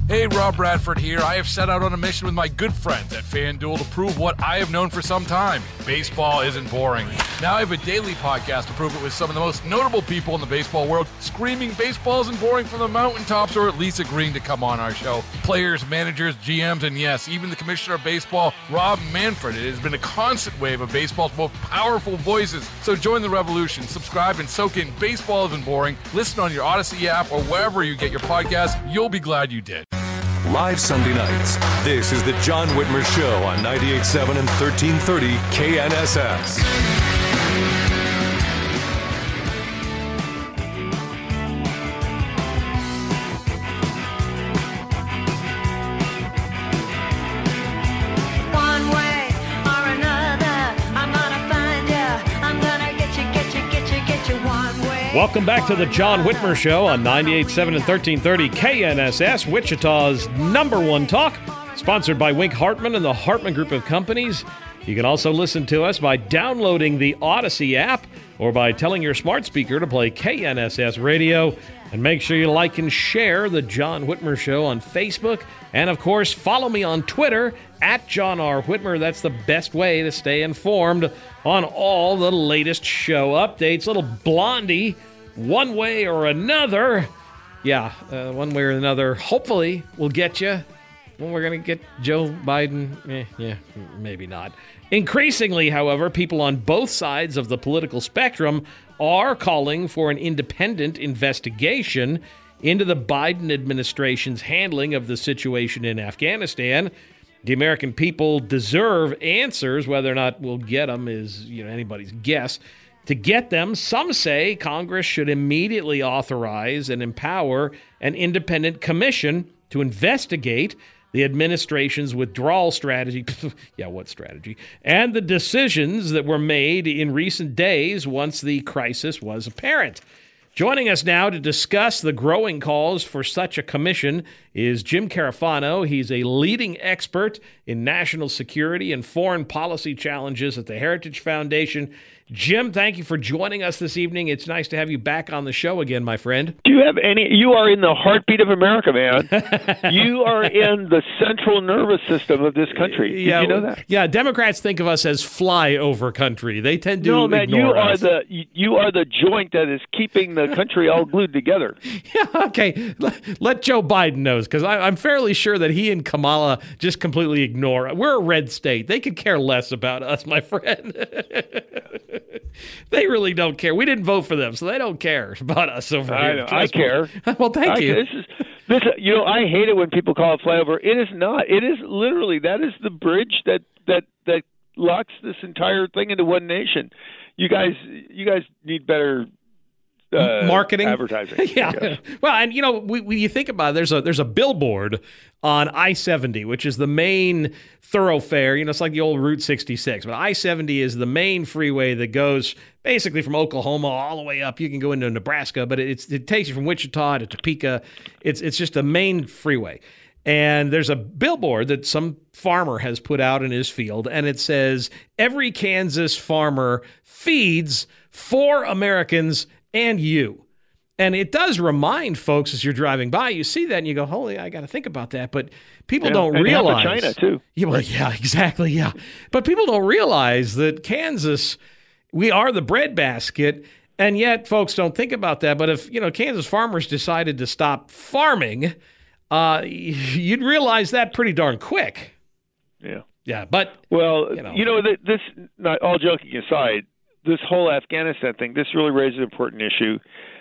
Hey, Rob Bradford here. I have set out on a mission with my good friends at FanDuel to prove what I have known for some time. Baseball isn't boring. Now I have a daily podcast to prove it with some of the most notable people in the baseball world, screaming baseball isn't boring from the mountaintops, or at least agreeing to come on our show. Players, managers, GMs, and yes, even the commissioner of baseball, Rob Manfred. It has been a constant wave of baseball's most powerful voices. So join the revolution. Subscribe and soak in Baseball Isn't Boring. Listen on your Odyssey app or wherever you get your podcasts. You'll be glad you did. Live Sunday nights, this is the John Whitmer Show on 98.7 and 1330 KNSS. Welcome back to the John Whitmer Show on 98.7 and 1330 KNSS, Wichita's #1 talk, sponsored by Wink Hartman and the Hartman Group of Companies. You can also listen to us by downloading the Odyssey app or by telling your smart speaker to play KNSS Radio. And make sure you like and share the John Whitmer Show on Facebook. And, of course, follow me on Twitter at John R. Whitmer. That's the best way to stay informed on all the latest show updates. Little Blondie, one way or another. Yeah, one way or another. Hopefully we'll get you. When we're going to get Joe Biden, yeah, maybe not. Increasingly, however, people on both sides of the political spectrum are calling for an independent investigation into the Biden administration's handling of the situation in Afghanistan. The American people deserve answers. Whether or not we'll get them is anybody's guess. To get them, some say Congress should immediately authorize and empower an independent commission to investigate the administration's withdrawal strategy, yeah, what strategy, and the decisions that were made in recent days once the crisis was apparent. Joining us now to discuss the growing calls for such a commission is Jim Carafano. He's a leading expert in national security and foreign policy challenges at the Heritage Foundation. Jim, thank you for joining us this evening. It's nice to have you back on the show again, my friend. Do you have any? You are in the heartbeat of America, man. You are in the central nervous system of this country. Did you know that? Yeah, Democrats think of us as flyover country. They tend to ignore us. You are the joint that is keeping the country all glued together. Yeah, okay. Let Joe Biden knows, because I'm fairly sure that he and Kamala just completely ignore us. We're a red state. They could care less about us, my friend. They really don't care. We didn't vote for them, so they don't care about us over here. I care. Well, thank you. This I hate it when people call it flyover. It is not. It is literally, that is the bridge that locks this entire thing into one nation. You guys need better marketing, advertising. Yeah. Well, and when you think about it, there's a billboard on I-70, which is the main thoroughfare. It's like the old Route 66, but I-70 is the main freeway that goes basically from Oklahoma all the way up. You can go into Nebraska, but it takes you from Wichita to Topeka. It's just the main freeway. And there's a billboard that some farmer has put out in his field, and it says, "Every Kansas farmer feeds 4 Americans and you." And it does remind folks as you're driving by, you see that and you go, holy, I got to think about that. But people don't realize. And China, too. Yeah, well, yeah, exactly, yeah. But people don't realize that Kansas, we are the breadbasket, and yet folks don't think about that. But if, Kansas farmers decided to stop farming, you'd realize that pretty darn quick. Yeah. Yeah, but. Well, this, not all joking aside, this whole Afghanistan thing, this really raises an important issue.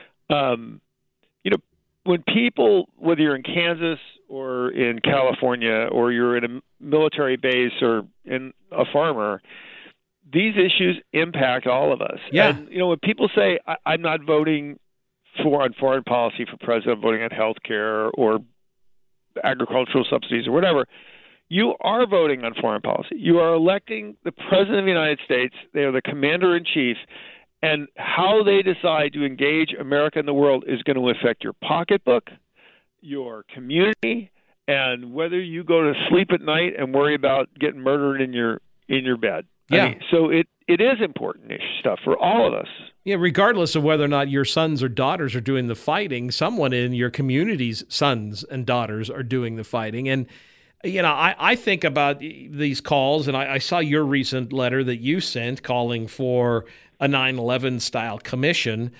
When people, whether you're in Kansas or in California or you're in a military base or in a farmer, these issues impact all of us. Yeah. And, when people say, I'm not voting on foreign policy for president, I'm voting on health care or agricultural subsidies or whatever, you are voting on foreign policy. You are electing the president of the United States. They are the commander-in-chief. And how they decide to engage America in the world is going to affect your pocketbook, your community, and whether you go to sleep at night and worry about getting murdered in your bed. Yeah. I mean, so it is important stuff for all of us. Yeah, regardless of whether or not your sons or daughters are doing the fighting, someone in your community's sons and daughters are doing the fighting. And, I think about these calls, and I saw your recent letter that you sent calling for a 9/11 style commission.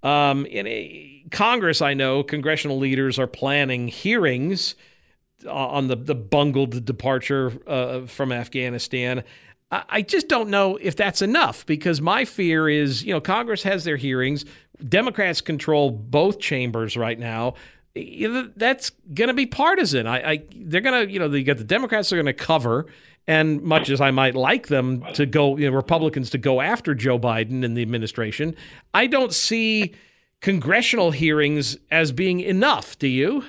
In Congress, I know congressional leaders are planning hearings on the bungled departure from Afghanistan. I just don't know if that's enough, because my fear is, Congress has their hearings. Democrats control both chambers right now. That's going to be partisan. They're going to, you got the Democrats are going to cover, and much as I might like them to go, Republicans to go after Joe Biden and the administration, I don't see congressional hearings as being enough. Do you?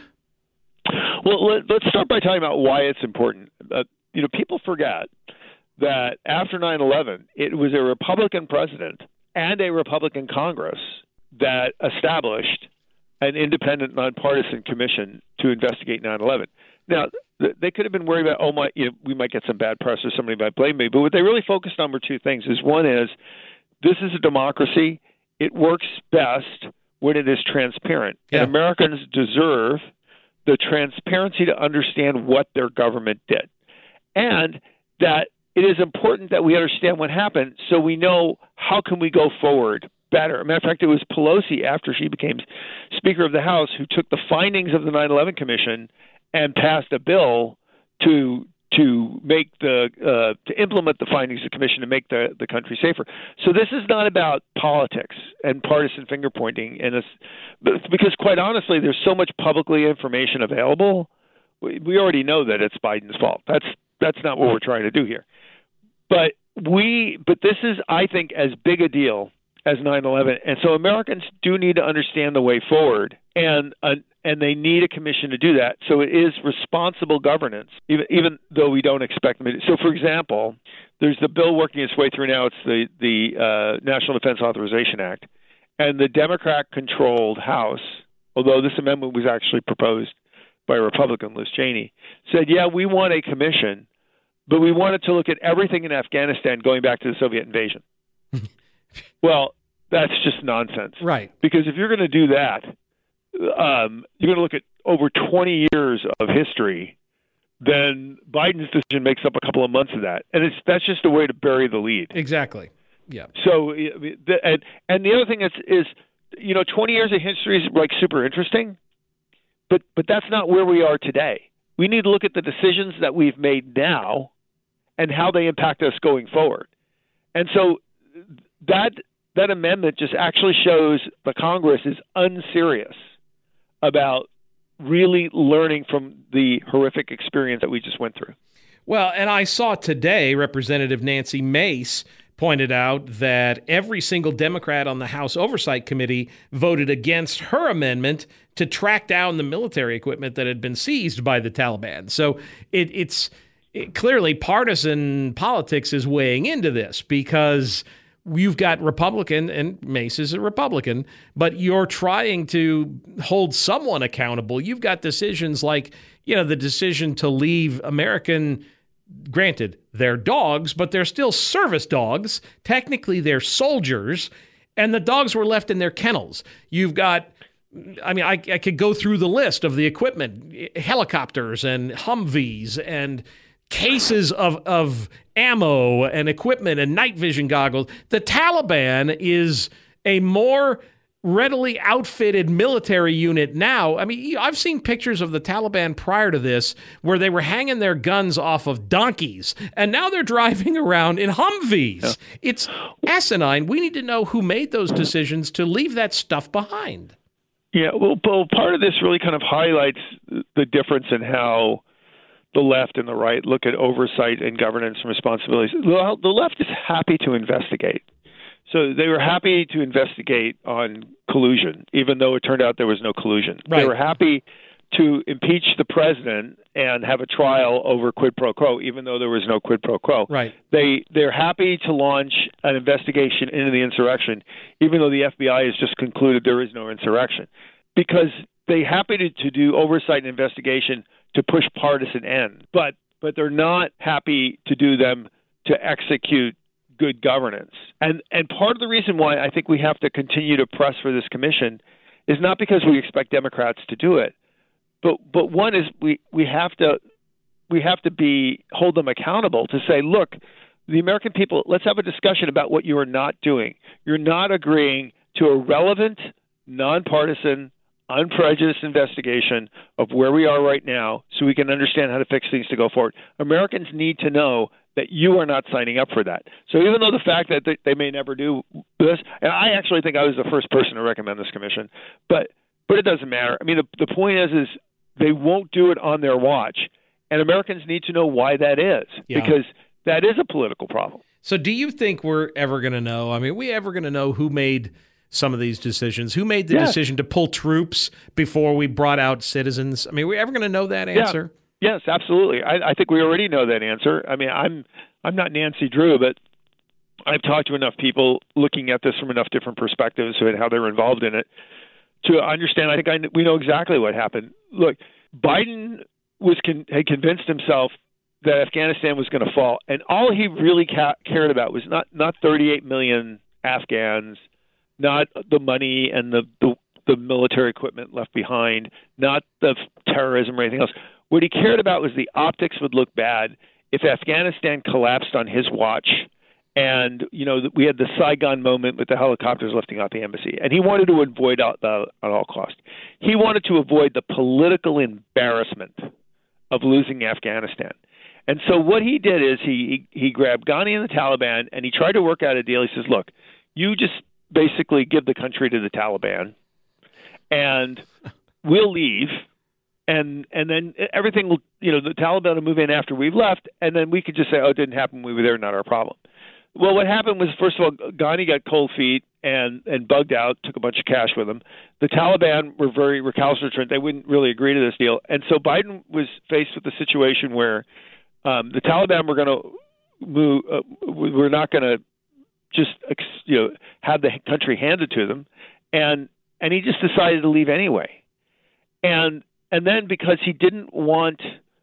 Well, let's start by talking about why it's important. People forget that after 9/11, it was a Republican president and a Republican Congress that established an independent, nonpartisan commission to investigate 9/11. Now, they could have been worried about, we might get some bad press or somebody might blame me. But what they really focused on were two things. One is, this is a democracy. It works best when it is transparent. Yeah. And Americans deserve the transparency to understand what their government did. And that it is important that we understand what happened so we know how can we go forward better. As a matter of fact, it was Pelosi, after she became Speaker of the House, who took the findings of the 9/11 Commission and passed a bill to make to implement the findings of the commission to make the country safer. So this is not about politics and partisan finger pointing, because quite honestly, there's so much publicly information available. We already know that it's Biden's fault. That's not what we're trying to do here. But this is, I think, as big a deal as 9/11, and so Americans do need to understand the way forward, and they need a commission to do that. So it is responsible governance, even though we don't expect them to. So, for example, there's the bill working its way through now. It's the National Defense Authorization Act, and the Democrat-controlled House, although this amendment was actually proposed by a Republican, Liz Cheney, said, yeah, we want a commission, but we want it to look at everything in Afghanistan going back to the Soviet invasion. Well, that's just nonsense. Right. Because if you're going to do that, you're going to look at over 20 years of history, then Biden's decision makes up a couple of months of that. And that's just a way to bury the lead. Exactly. Yeah. So, and the other thing is 20 years of history is like super interesting, but that's not where we are today. We need to look at the decisions that we've made now and how they impact us going forward. And so that amendment just actually shows the Congress is unserious about really learning from the horrific experience that we just went through. Well, and I saw today Representative Nancy Mace pointed out that every single Democrat on the House Oversight Committee voted against her amendment to track down the military equipment that had been seized by the Taliban. So it's clearly partisan politics is weighing into this, because you've got Republican, and Mace is a Republican, but you're trying to hold someone accountable. You've got decisions like, the decision to leave American, granted, they're dogs, but they're still service dogs. Technically, they're soldiers, and the dogs were left in their kennels. You've got, I could go through the list of the equipment, helicopters and Humvees and cases of ammo and equipment and night vision goggles. The Taliban is a more readily outfitted military unit now. I've seen pictures of the Taliban prior to this where they were hanging their guns off of donkeys, and now they're driving around in Humvees. Yeah. It's asinine. We need to know who made those decisions to leave that stuff behind. Yeah, well, part of this really kind of highlights the difference in how the left and the right look at oversight and governance and responsibilities. The left is happy to investigate. So they were happy to investigate on collusion, even though it turned out there was no collusion. Right. They were happy to impeach the president and have a trial over quid pro quo, even though there was no quid pro quo. Right. They're happy to launch an investigation into the insurrection, even though the FBI has just concluded there is no insurrection, because they're happy to do oversight and investigation to push partisan ends, but they're not happy to do them to execute good governance. And part of the reason why I think we have to continue to press for this commission is not because we expect Democrats to do it, but one is we have to hold them accountable to say, look, the American people, let's have a discussion about what you are not doing. You're not agreeing to a relevant, nonpartisan, unprejudiced investigation of where we are right now so we can understand how to fix things to go forward. Americans need to know that you are not signing up for that. So even though the fact that they may never do this, and I actually think I was the first person to recommend this commission, but it doesn't matter. I mean, the point is they won't do it on their watch, and Americans need to know why that is, because that is a political problem. So do you think we're ever going to know? I mean, are we ever going to know who made some of these decisions? Who made the decision to pull troops before we brought out citizens? I mean, are we ever going to know that answer? Yes, absolutely. I think we already know that answer. I mean, I'm not Nancy Drew, but I've talked to enough people looking at this from enough different perspectives and how they're involved in it to understand. I think we know exactly what happened. Look, Biden had convinced himself that Afghanistan was going to fall, and all he really cared about was not 38 million Afghans, not the money and the military equipment left behind, not the terrorism or anything else. What he cared about was the optics would look bad if Afghanistan collapsed on his watch. And, we had the Saigon moment with the helicopters lifting out the embassy. And he wanted to avoid that at all costs. He wanted to avoid the political embarrassment of losing Afghanistan. And so what he did is he grabbed Ghani and the Taliban, and he tried to work out a deal. He says, look, you just basically give the country to the Taliban, and we'll leave. And then everything will, the Taliban will move in after we've left, and then we could just say, oh, it didn't happen, we were there, not our problem. Well, what happened was, first of all, Ghani got cold feet and bugged out, took a bunch of cash with him. The Taliban were very recalcitrant. They wouldn't really agree to this deal. And so Biden was faced with a situation where the Taliban were going to move, we're not going to just, have the country handed to them. And he just decided to leave anyway. And then because he didn't want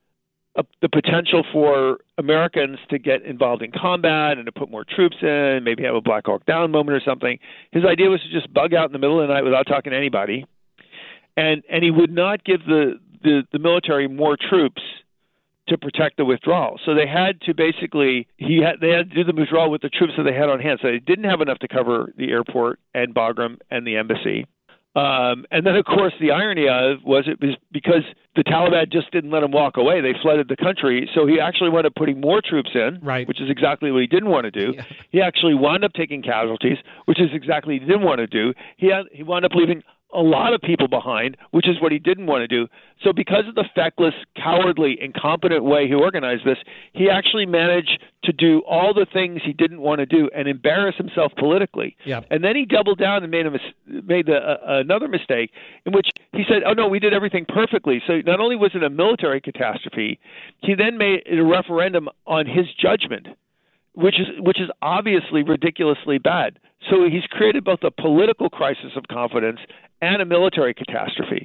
the potential for Americans to get involved in combat and to put more troops in, maybe have a Black Hawk Down moment or something, his idea was to just bug out in the middle of the night without talking to anybody. And he would not give the military more troops to protect the withdrawal. So they had to basically they had to do the withdrawal with the troops that they had on hand. So they didn't have enough to cover the airport and Bagram and the embassy. And then, of course, the irony of it was because the Taliban just didn't let him walk away. They flooded the country. So he actually wound up putting more troops in, which is exactly what he didn't want to do. Yeah. He actually wound up taking casualties, which is exactly what he didn't want to do. He wound up leaving a lot of people behind, which is what he didn't want to do. So because of the feckless, cowardly, incompetent way he organized this, he actually managed to do all the things he didn't want to do and embarrass himself politically. Yep. And then he doubled down and made another mistake in which he said, oh, no, we did everything perfectly. So not only was it a military catastrophe, he then made it a referendum on his judgment, which is obviously ridiculously bad. So he's created both a political crisis of confidence and a military catastrophe.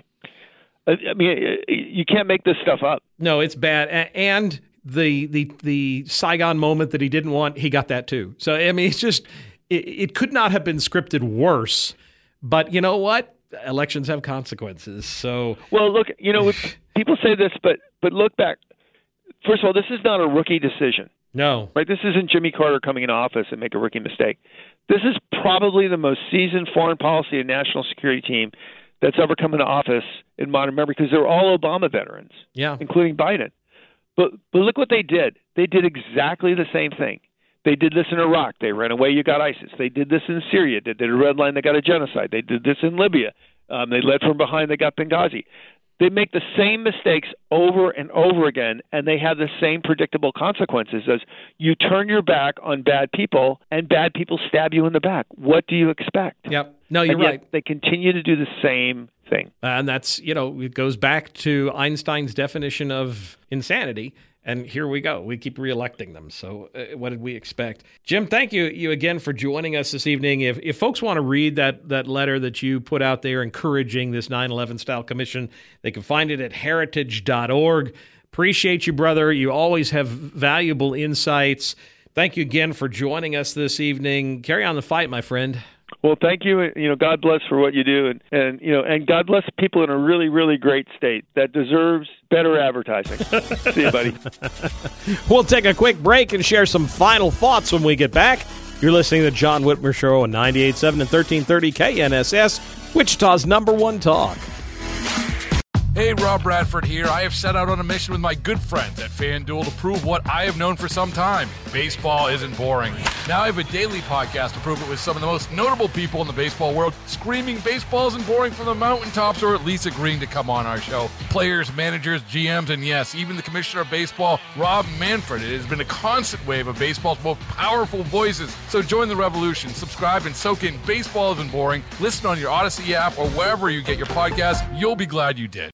I mean, you can't make this stuff up. No, it's bad. And the Saigon moment that he didn't want, he got that too. So, I mean, it's just, it could not have been scripted worse. But you know what? Elections have consequences. So, well, look, people say this, but look back. First of all, this is not a rookie decision. No. Right? This isn't Jimmy Carter coming into office and make a rookie mistake. This is probably the most seasoned foreign policy and national security team that's ever come into office in modern memory, because they're all Obama veterans, including Biden. But look what they did. They did exactly the same thing. They did this in Iraq. They ran away, you got ISIS. They did this in Syria. They did a red line, they got a genocide. They did this in Libya. They led from behind, they got Benghazi. They make the same mistakes over and over again, and they have the same predictable consequences as you turn your back on bad people, and bad people stab you in the back. What do you expect? Yep. No, you're right. They continue to do the same thing. And that's, it goes back to Einstein's definition of insanity. And here we go. We keep reelecting them. So what did we expect? Jim, thank you again for joining us this evening. If folks want to read that letter that you put out there encouraging this 9/11 style commission, they can find it at heritage.org. Appreciate you, brother. You always have valuable insights. Thank you again for joining us this evening. Carry on the fight, my friend. Well, thank you. God bless for what you do, and God bless people in a really, really great state that deserves better advertising. See you, buddy. We'll take a quick break and share some final thoughts when we get back. You're listening to the John Whitmer Show on 98.7 and 1330 KNSS, Wichita's #1 talk. Hey, Rob Bradford here. I have set out on a mission with my good friends at FanDuel to prove what I have known for some time. Baseball isn't boring. Now I have a daily podcast to prove it with some of the most notable people in the baseball world, screaming baseball isn't boring from the mountaintops, or at least agreeing to come on our show. Players, managers, GMs, and yes, even the commissioner of baseball, Rob Manfred. It has been a constant wave of baseball's most powerful voices. So join the revolution. Subscribe and soak in Baseball Isn't Boring. Listen on your Odyssey app or wherever you get your podcasts. You'll be glad you did.